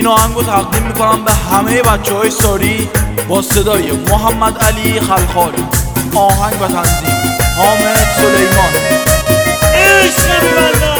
این آهنگو تقدیم میکنم به همه بچه های ساری با صدای محمد علی خلخالی. آهنگ و تنظیم حامد سلیمان. عشق می‌بندم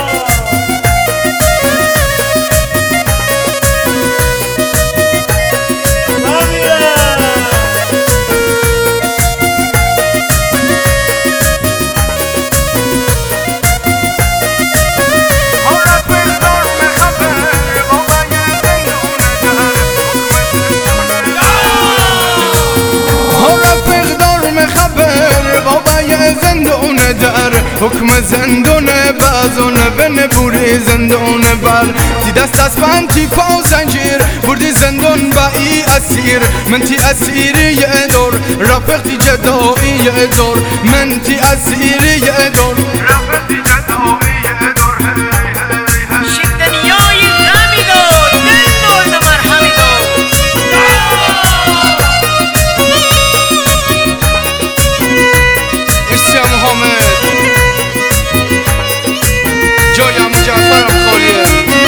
حکم زندون بازون به نبوری زندون بر تی دست از من تی پا و زنجیر بردی زندون با ای اسیر من تی اسیری یه دور رفق تی جدایی یه دور من تی اسیری یه دور رفق تی جدایی یه دور شیطنیای غمی دار دل نور مرهمی دار مرسی محمد جایم جعفرم خالیه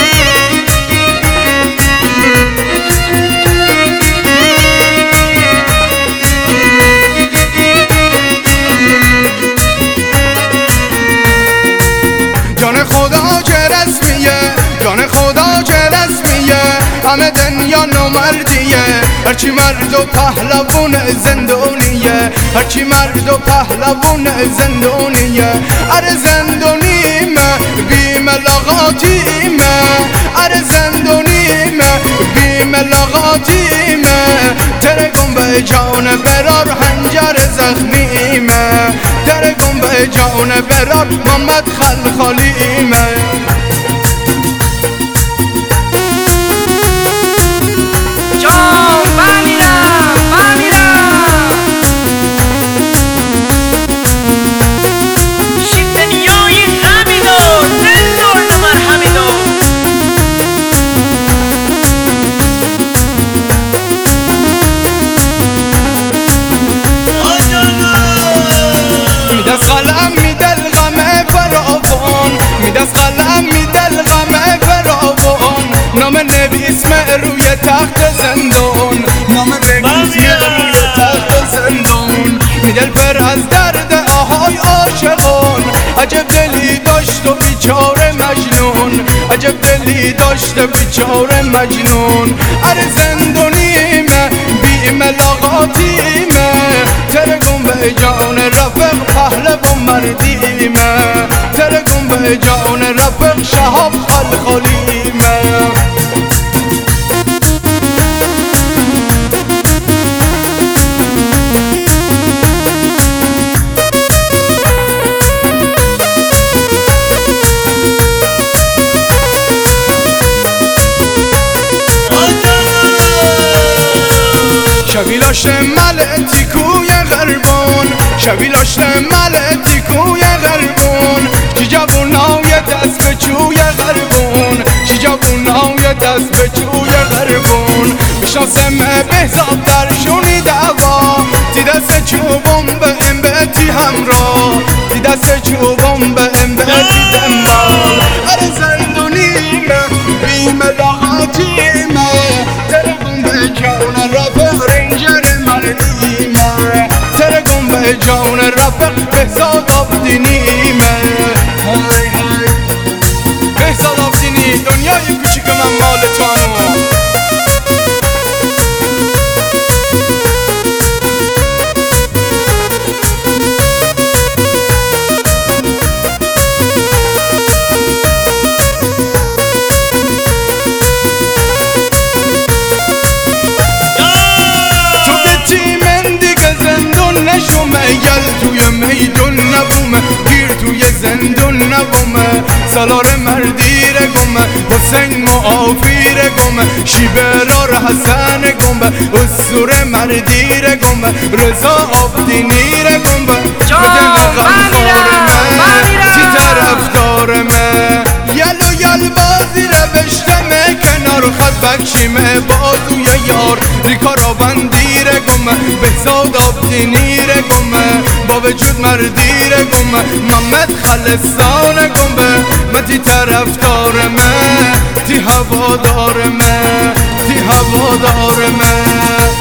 جان خدا چه رسمیه جان خدا چه رسمیه همه دنیا نامردیه هرچی مرد و پهلوون زندونیه هرچی مرد و پهلوون زندونیه اره زندونیمه بی ملاقاتیمه اره زندونیمه بی ملاقاتیمه ترگم به جان برار هنجر زخمیمه ترگم به جان برار محمد خلخالیمه میدست قلم میدل غمه فراوان میدست قلم میدل غمه فراوان نام نویسمه روی تخت زندان نام نویسمه روی تخت زندان میدل پر از درد آهای عاشقان عجب دلی داشت و بیچاره مجنون عجب دلی داشت و بیچاره مجنون اره زندونیمه بی ملاقاتیمه ترگم به جان رفق پهلوان مردیمه ترگم به جان رفق شهاب خلخالیمه شبیلاش ملتی کوی غربان شبیلاش ملتی کوی غربان چی جوونای دست به چوی غربان چی جوونای دست به چوی غربان میشناسم بهزاد درشونی دعوا تی دست چوبم به امبتی همراه تی دست چوبم به امبتی دنبال اره زندونیمه بی ملاقاتیمه ترگم به جان رفق رنجر مردیمه ترگم به جان رفق بهزاد آبدینیمه بهزاد آبدینی دنیای کوچیک من مال تو همون یل توی میدون نبومه گیر توی زندون نبومه سالار مردیر گمه حسین معافیر گمه شیبرار حسن گمه اسور مردیر گمه رضا آبدینیر گمه بدن غمخارمه تی طرفدارمه یل و یل بازی روشتمه کنار خط بکشیمه بازوی یار ریکارا بندیر گمه بهزاد آبدینیر گمه با وجود مردیر گمه محمد خلصان گمه من تی طرفدارمه تی هوادارمه هوادار من